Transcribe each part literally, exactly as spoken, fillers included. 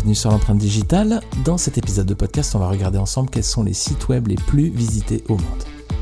bienvenue sur l'empreinte digitale. Dans cet épisode de podcast, on va regarder ensemble quels sont les sites web les plus visités au monde.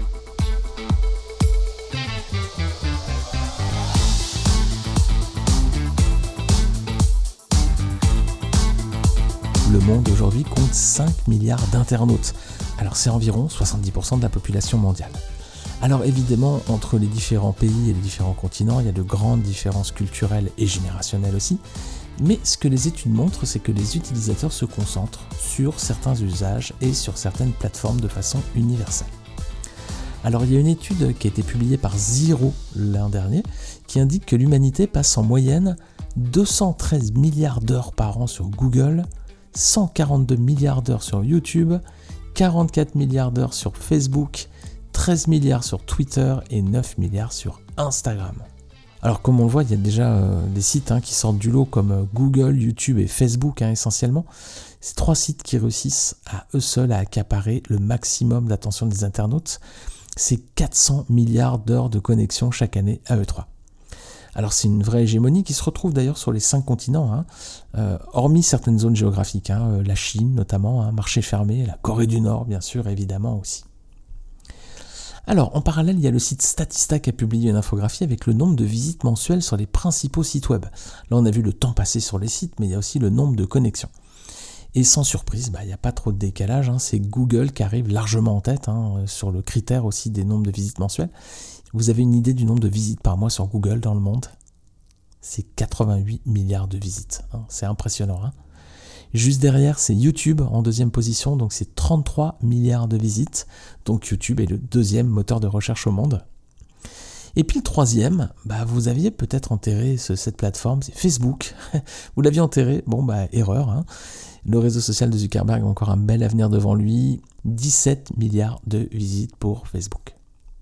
Le monde aujourd'hui compte cinq milliards d'internautes. Alors c'est environ soixante-dix pour cent de la population mondiale. Alors évidemment, entre les différents pays et les différents continents, il y a de grandes différences culturelles et générationnelles aussi. Mais ce que les études montrent, c'est que les utilisateurs se concentrent sur certains usages et sur certaines plateformes de façon universelle. Alors il y a une étude qui a été publiée par Zero l'an dernier qui indique que l'humanité passe en moyenne deux cent treize milliards d'heures par an sur Google, cent quarante-deux milliards d'heures sur YouTube, quarante-quatre milliards d'heures sur Facebook, treize milliards sur Twitter et neuf milliards sur Instagram. Alors comme on le voit, il y a déjà euh, des sites hein, qui sortent du lot comme euh, Google, YouTube et Facebook hein, essentiellement. C'est trois sites qui réussissent à eux seuls à accaparer le maximum d'attention des internautes. C'est quatre cents milliards d'heures de connexion chaque année à eux trois. Alors c'est une vraie hégémonie qui se retrouve d'ailleurs sur les cinq continents, hein, euh, hormis certaines zones géographiques, hein, euh, la Chine notamment, hein, marché fermé, la Corée du Nord bien sûr évidemment aussi. Alors, en parallèle, il y a le site Statista qui a publié une infographie avec le nombre de visites mensuelles sur les principaux sites web. Là, on a vu le temps passé sur les sites, mais il y a aussi le nombre de connexions. Et sans surprise, bah, il n'y a pas trop de décalage, hein, c'est Google qui arrive largement en tête, hein, sur le critère aussi des nombres de visites mensuelles. Vous avez une idée du nombre de visites par mois sur Google dans le monde ? C'est quatre-vingt-huit milliards de visites, hein, c'est impressionnant. Hein. Juste derrière, c'est YouTube en deuxième position, donc c'est trente-trois milliards de visites. Donc YouTube est le deuxième moteur de recherche au monde. Et puis le troisième, bah vous aviez peut-être enterré ce, cette plateforme, c'est Facebook. Vous l'aviez enterré, bon bah erreur. Hein. Le réseau social de Zuckerberg a encore un bel avenir devant lui. dix-sept milliards de visites pour Facebook.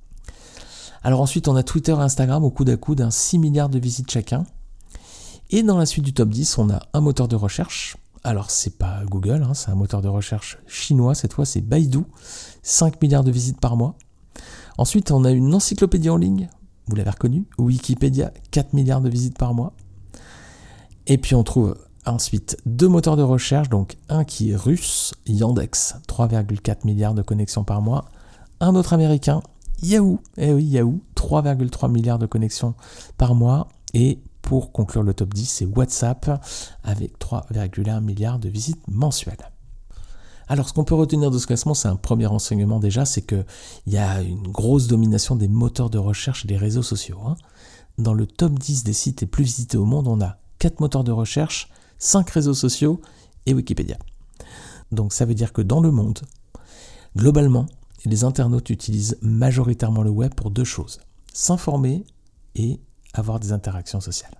Alors ensuite, on a Twitter et Instagram au coude à coude, hein, six milliards de visites chacun. Et dans la suite du top dix, on a un moteur de recherche. Alors, c'est pas Google, hein, c'est un moteur de recherche chinois, cette fois c'est Baidu, cinq milliards de visites par mois. Ensuite, on a une encyclopédie en ligne, vous l'avez reconnu, Wikipédia, quatre milliards de visites par mois. Et puis on trouve ensuite deux moteurs de recherche, donc un qui est russe, Yandex, trois virgule quatre milliards de connexions par mois. Un autre américain, Yahoo, eh oui, Yahoo, trois virgule trois milliards de connexions par mois. Et pour conclure le top dix, c'est WhatsApp avec trois virgule un milliards de visites mensuelles. Alors ce qu'on peut retenir de ce classement, c'est un premier renseignement déjà, c'est qu'il y a une grosse domination des moteurs de recherche et des réseaux sociaux. Hein. Dans le top dix des sites les plus visités au monde, on a quatre moteurs de recherche, cinq réseaux sociaux et Wikipédia. Donc ça veut dire que dans le monde, globalement, les internautes utilisent majoritairement le web pour deux choses, s'informer et avoir des interactions sociales.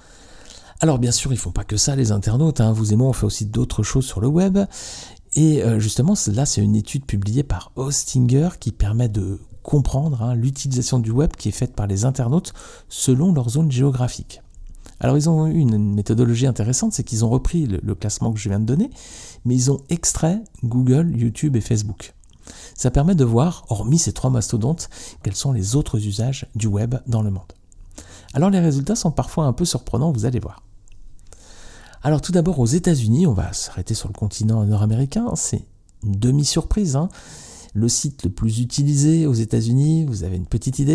Alors bien sûr, ils ne font pas que ça les internautes, hein. Vous et moi on fait aussi d'autres choses sur le web, et euh, justement là c'est une étude publiée par Hostinger qui permet de comprendre hein, l'utilisation du web qui est faite par les internautes selon leur zone géographique. Alors ils ont eu une méthodologie intéressante, c'est qu'ils ont repris le, le classement que je viens de donner, mais ils ont extrait Google, YouTube et Facebook. Ça permet de voir, hormis ces trois mastodontes, quels sont les autres usages du web dans le monde. Alors les résultats sont parfois un peu surprenants, vous allez voir. Alors tout d'abord aux États-Unis, on va s'arrêter sur le continent nord-américain, c'est une demi-surprise. Hein. Le site le plus utilisé aux États-Unis, vous avez une petite idée ?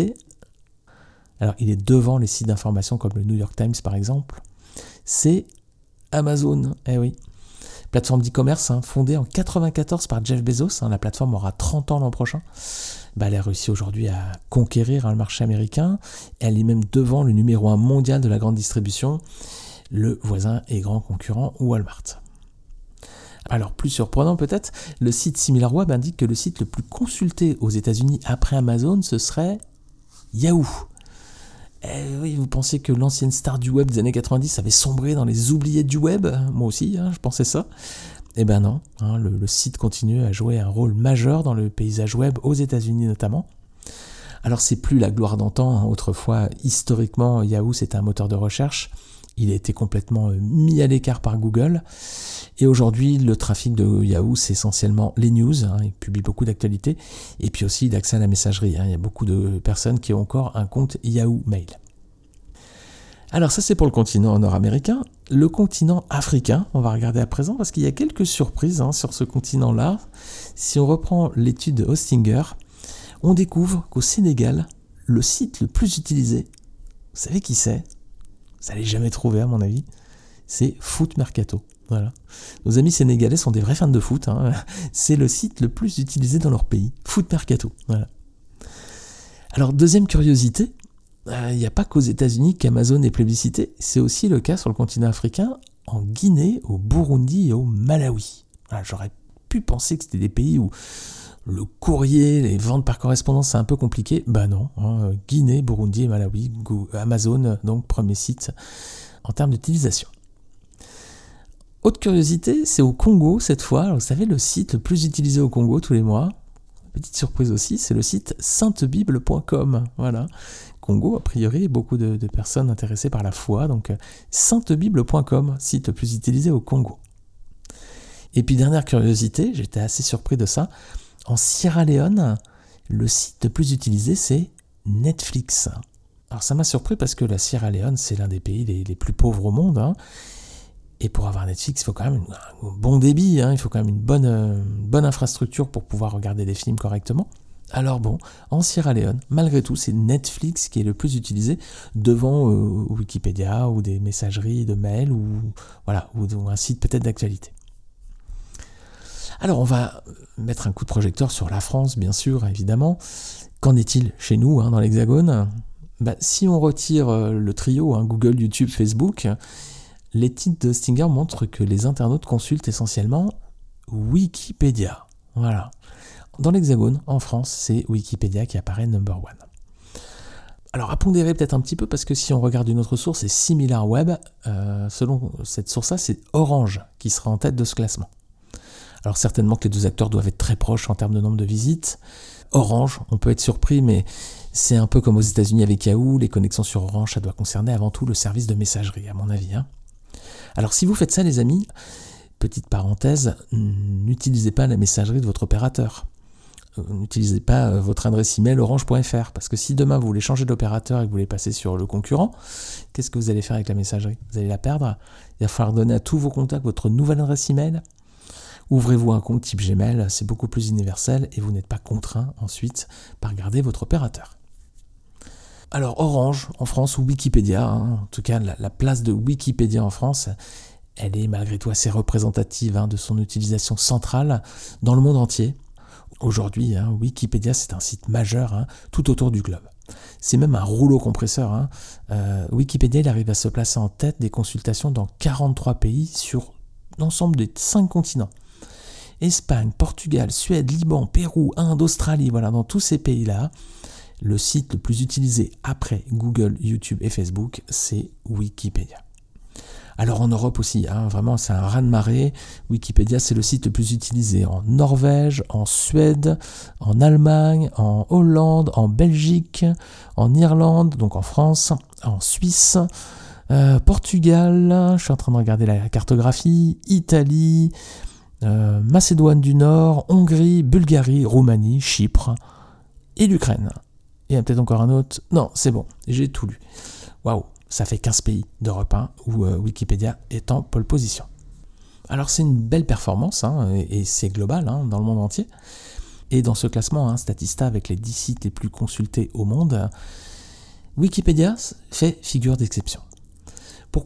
Alors il est devant les sites d'information comme le New York Times par exemple. C'est Amazon, eh oui. Plateforme d'e-commerce hein, fondée en quatre-vingt-quatorze par Jeff Bezos, hein, la plateforme aura trente ans l'an prochain. Bah, elle a réussi aujourd'hui à conquérir hein, le marché américain. Elle est même devant le numéro un mondial de la grande distribution, le voisin et grand concurrent Walmart. Alors plus surprenant peut-être, le site SimilarWeb indique que le site le plus consulté aux États-Unis après Amazon, ce serait Yahoo. Eh oui, vous pensiez que l'ancienne star du web des années quatre-vingt-dix avait sombré dans les oubliettes du web ? Moi aussi, hein, je pensais ça. Eh ben non, hein, le, le site continue à jouer un rôle majeur dans le paysage web aux États-Unis notamment. Alors c'est plus la gloire d'antan, hein. Autrefois, historiquement, Yahoo c'était un moteur de recherche. Il a été complètement mis à l'écart par Google. Et aujourd'hui, le trafic de Yahoo, c'est essentiellement les news. Hein, il publie beaucoup d'actualités. Et puis aussi l'accès à la messagerie. Hein, il y a beaucoup de personnes qui ont encore un compte Yahoo Mail. Alors ça c'est pour le continent nord-américain. Le continent africain, on va regarder à présent parce qu'il y a quelques surprises hein, sur ce continent-là. Si on reprend l'étude de Hostinger, on découvre qu'au Sénégal, le site le plus utilisé, vous savez qui c'est ? Vous n'allez jamais trouver à mon avis, c'est Foot Mercato. Voilà. Nos amis sénégalais sont des vrais fans de foot. Hein. C'est le site le plus utilisé dans leur pays, Foot Mercato. Voilà. Alors deuxième curiosité, il euh, n'y a pas qu'aux États-Unis qu'Amazon est plébiscité, c'est aussi le cas sur le continent africain, en Guinée, au Burundi et au Malawi. Voilà, j'aurais pu penser que c'était des pays où le courrier, les ventes par correspondance, c'est un peu compliqué. Bah non, hein, Guinée, Burundi et Malawi, Amazon, donc premier site en termes d'utilisation. Autre curiosité, c'est au Congo cette fois. Alors, vous savez, le site le plus utilisé au Congo tous les mois, petite surprise aussi, c'est le site sainte bible point com. Voilà. Congo, a priori, beaucoup de, de personnes intéressées par la foi, donc sainte bible point com, site le plus utilisé au Congo. Et puis dernière curiosité, j'étais assez surpris de ça, en Sierra Leone, le site le plus utilisé c'est Netflix. Alors ça m'a surpris parce que la Sierra Leone, c'est l'un des pays les, les plus pauvres au monde, hein. Et pour avoir Netflix, il faut quand même un bon débit, hein, il faut quand même une bonne, euh, bonne infrastructure pour pouvoir regarder des films correctement. Alors bon, en Sierra Leone, malgré tout, c'est Netflix qui est le plus utilisé devant euh, Wikipédia ou des messageries de mails ou, voilà, ou, ou un site peut-être d'actualité. Alors on va mettre un coup de projecteur sur la France, bien sûr, évidemment. Qu'en est-il chez nous, hein, dans l'Hexagone ? Bah, si on retire euh, le trio, hein, Google, YouTube, Facebook, l'étude de Hostinger montre que les internautes consultent essentiellement Wikipédia. Voilà. Dans l'Hexagone, en France, c'est Wikipédia qui apparaît number one. Alors à pondérer peut-être un petit peu, parce que si on regarde une autre source, c'est SimilarWeb. Euh, selon cette source-là, c'est Orange qui sera en tête de ce classement. Alors certainement que les deux acteurs doivent être très proches en termes de nombre de visites. Orange, on peut être surpris, mais c'est un peu comme aux États-Unis avec Yahoo. Les connexions sur Orange, ça doit concerner avant tout le service de messagerie, à mon avis, hein. Alors si vous faites ça les amis, petite parenthèse, n'utilisez pas la messagerie de votre opérateur. N'utilisez pas votre adresse email orange point f r, parce que si demain vous voulez changer d'opérateur et que vous voulez passer sur le concurrent, qu'est-ce que vous allez faire avec la messagerie ? Vous allez la perdre. Il va falloir donner à tous vos contacts votre nouvelle adresse email. Ouvrez-vous un compte type Gmail, c'est beaucoup plus universel et vous n'êtes pas contraint ensuite par garder votre opérateur. Alors Orange en France ou Wikipédia, hein, en tout cas la, la place de Wikipédia en France, elle est malgré tout assez représentative hein, de son utilisation centrale dans le monde entier. Aujourd'hui, hein, Wikipédia c'est un site majeur hein, tout autour du globe. C'est même un rouleau compresseur. Hein. Euh, Wikipédia il arrive à se placer en tête des consultations dans quarante-trois pays sur l'ensemble des cinq continents. Espagne, Portugal, Suède, Liban, Pérou, Inde, Australie, voilà, dans tous ces pays-là, le site le plus utilisé après Google, YouTube et Facebook, c'est Wikipédia. Alors en Europe aussi, hein, vraiment c'est un raz-de-marée. Wikipédia c'est le site le plus utilisé en Norvège, en Suède, en Allemagne, en Hollande, en Belgique, en Irlande, donc en France, en Suisse, euh, Portugal, je suis en train de regarder la cartographie, Italie, euh, Macédoine du Nord, Hongrie, Bulgarie, Roumanie, Chypre et l'Ukraine. Il y a peut-être encore un autre. Non, c'est bon, j'ai tout lu. Waouh, ça fait quinze pays d'Europe un où euh, Wikipédia est en pole position. Alors c'est une belle performance, hein, et, et c'est global hein, dans le monde entier. Et dans ce classement, hein, Statista avec les dix sites les plus consultés au monde, Wikipédia fait figure d'exception. Pourquoi ?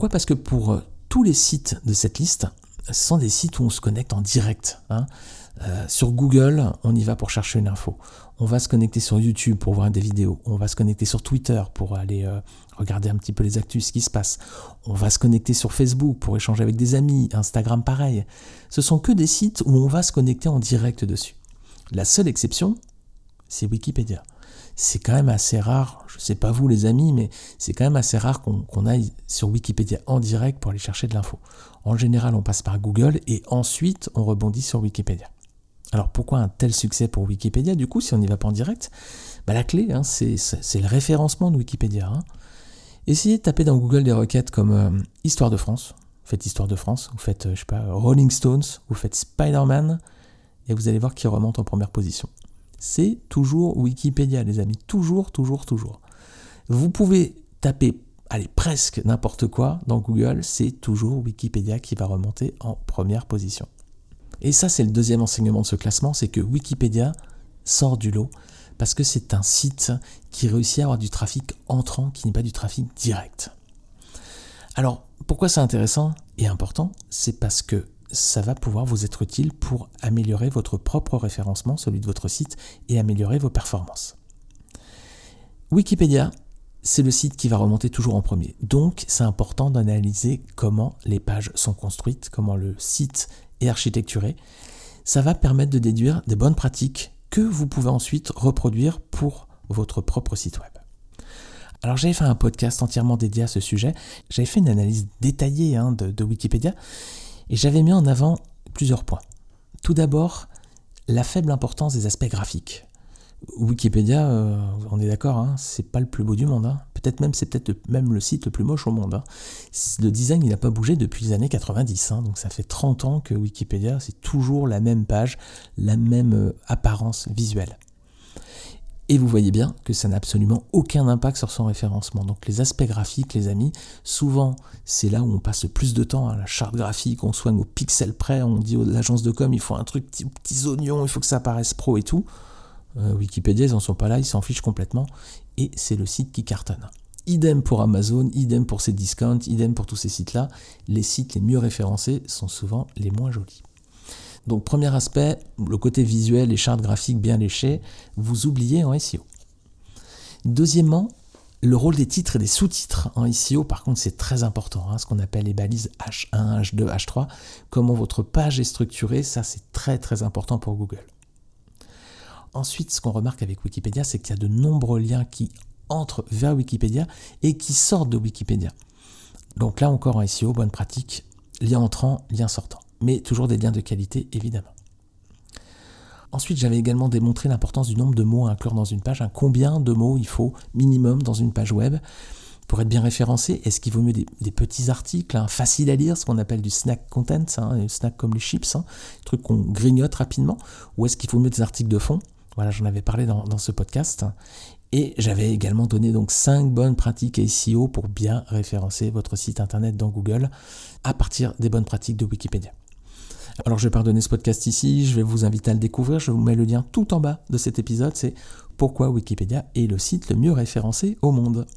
Parce que pour euh, tous les sites de cette liste, ce sont des sites où on se connecte en direct. Hein. Euh, sur Google, on y va pour chercher une info. On va se connecter sur YouTube pour voir des vidéos. On va se connecter sur Twitter pour aller euh, regarder un petit peu les actus, ce qui se passe. On va se connecter sur Facebook pour échanger avec des amis. Instagram, pareil. Ce sont que des sites où on va se connecter en direct dessus. La seule exception, c'est Wikipédia. C'est quand même assez rare, je ne sais pas vous les amis, mais c'est quand même assez rare qu'on, qu'on aille sur Wikipédia en direct pour aller chercher de l'info. En général, on passe par Google et ensuite on rebondit sur Wikipédia. Alors pourquoi un tel succès pour Wikipédia du coup si on n'y va pas en direct ? Bah, la clé, hein, c'est, c'est, c'est le référencement de Wikipédia. Hein. Essayez de taper dans Google des requêtes comme euh, Histoire de France, vous faites Histoire de France, vous faites euh, je sais pas, Rolling Stones, vous faites Spider-Man, et vous allez voir qui remonte en première position. C'est toujours Wikipédia les amis, toujours, toujours, toujours. Vous pouvez taper allez, presque n'importe quoi dans Google, c'est toujours Wikipédia qui va remonter en première position. Et ça, c'est le deuxième enseignement de ce classement, c'est que Wikipédia sort du lot parce que c'est un site qui réussit à avoir du trafic entrant qui n'est pas du trafic direct. Alors, pourquoi c'est intéressant et important ? C'est parce que ça va pouvoir vous être utile pour améliorer votre propre référencement, celui de votre site, et améliorer vos performances. Wikipédia, c'est le site qui va remonter toujours en premier. Donc, c'est important d'analyser comment les pages sont construites, comment le site est architecturé. Ça va permettre de déduire des bonnes pratiques que vous pouvez ensuite reproduire pour votre propre site web. Alors, j'avais fait un podcast entièrement dédié à ce sujet. J'avais fait une analyse détaillée hein, de, de Wikipédia et j'avais mis en avant plusieurs points. Tout d'abord, la faible importance des aspects graphiques. Wikipédia, euh, on est d'accord, hein, c'est pas le plus beau du monde. Hein. Peut-être même, c'est peut-être le, même le site le plus moche au monde. Hein. Le design, il n'a pas bougé depuis les années quatre-vingt-dix. Hein, donc ça fait trente ans que Wikipédia, c'est toujours la même page, la même euh, apparence visuelle. Et vous voyez bien que ça n'a absolument aucun impact sur son référencement. Donc les aspects graphiques, les amis, souvent, c'est là où on passe le plus de temps. Hein, la charte graphique, on soigne au pixel près, on dit à l'agence de com, il faut un truc petits, petits oignons, il faut que ça paraisse pro et tout. Euh, Wikipédia, ils n'en sont pas là, ils s'en fichent complètement. Et c'est le site qui cartonne. Idem pour Amazon, idem pour ces discounts, idem pour tous ces sites-là. Les sites les mieux référencés sont souvent les moins jolis. Donc premier aspect, le côté visuel, les chartes graphiques bien léchées, vous oubliez en S E O. Deuxièmement, le rôle des titres et des sous-titres en S E O, par contre, c'est très important, hein, ce qu'on appelle les balises H un, H deux, H trois. Comment votre page est structurée, ça c'est très très important pour Google. Ensuite, ce qu'on remarque avec Wikipédia, c'est qu'il y a de nombreux liens qui entrent vers Wikipédia et qui sortent de Wikipédia. Donc là encore en S E O, bonne pratique, lien entrant, lien sortant. Mais toujours des liens de qualité, évidemment. Ensuite, j'avais également démontré l'importance du nombre de mots à inclure dans une page. Hein. Combien de mots il faut minimum dans une page web pour être bien référencé? Est-ce qu'il vaut mieux des, des petits articles, hein, faciles à lire, ce qu'on appelle du snack content, hein, des snacks comme les chips, hein, trucs qu'on grignote rapidement, ou est-ce qu'il faut mieux des articles de fond? Voilà, j'en avais parlé dans, dans ce podcast. Et j'avais également donné donc cinq bonnes pratiques S E O pour bien référencer votre site internet dans Google à partir des bonnes pratiques de Wikipédia. Alors je vais pardonner ce podcast ici, je vais vous inviter à le découvrir, je vous mets le lien tout en bas de cet épisode, c'est pourquoi Wikipédia est le site le mieux référencé au monde.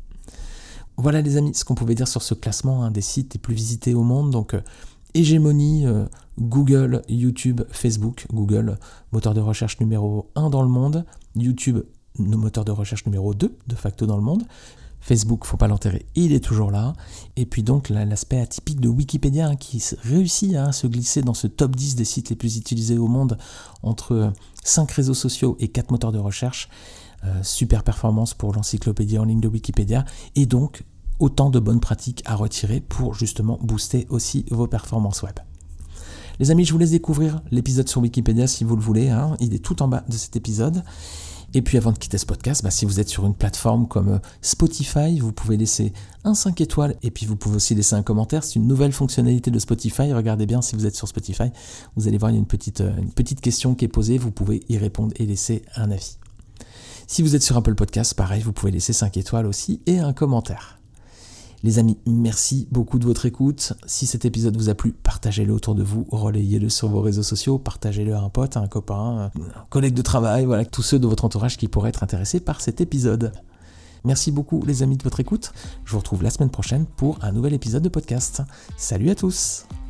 Voilà les amis, ce qu'on pouvait dire sur ce classement hein, des sites les plus visités au monde, donc euh, hégémonie, euh, Google, YouTube, Facebook, Google, moteur de recherche numéro un dans le monde, YouTube, moteur de recherche numéro deux de facto dans le monde, Facebook, faut pas l'enterrer, il est toujours là. Et puis donc l'aspect atypique de Wikipédia hein, qui réussit à hein, se glisser dans ce top dix des sites les plus utilisés au monde entre cinq réseaux sociaux et quatre moteurs de recherche. Euh, super performance pour l'encyclopédie en ligne de Wikipédia. Et donc autant de bonnes pratiques à retirer pour justement booster aussi vos performances web. Les amis, je vous laisse découvrir l'épisode sur Wikipédia si vous le voulez. Hein, il est tout en bas de cet épisode. Et puis avant de quitter ce podcast, bah, si vous êtes sur une plateforme comme Spotify, vous pouvez laisser un cinq étoiles et puis vous pouvez aussi laisser un commentaire. C'est une nouvelle fonctionnalité de Spotify. Regardez bien si vous êtes sur Spotify. Vous allez voir, il y a une petite, une petite question qui est posée. Vous pouvez y répondre et laisser un avis. Si vous êtes sur Apple Podcast, pareil, vous pouvez laisser cinq étoiles aussi et un commentaire. Les amis, merci beaucoup de votre écoute. Si cet épisode vous a plu, partagez-le autour de vous, relayez-le sur vos réseaux sociaux, partagez-le à un pote, à un copain, un collègue de travail, voilà, tous ceux de votre entourage qui pourraient être intéressés par cet épisode. Merci beaucoup les amis de votre écoute. Je vous retrouve la semaine prochaine pour un nouvel épisode de podcast. Salut à tous!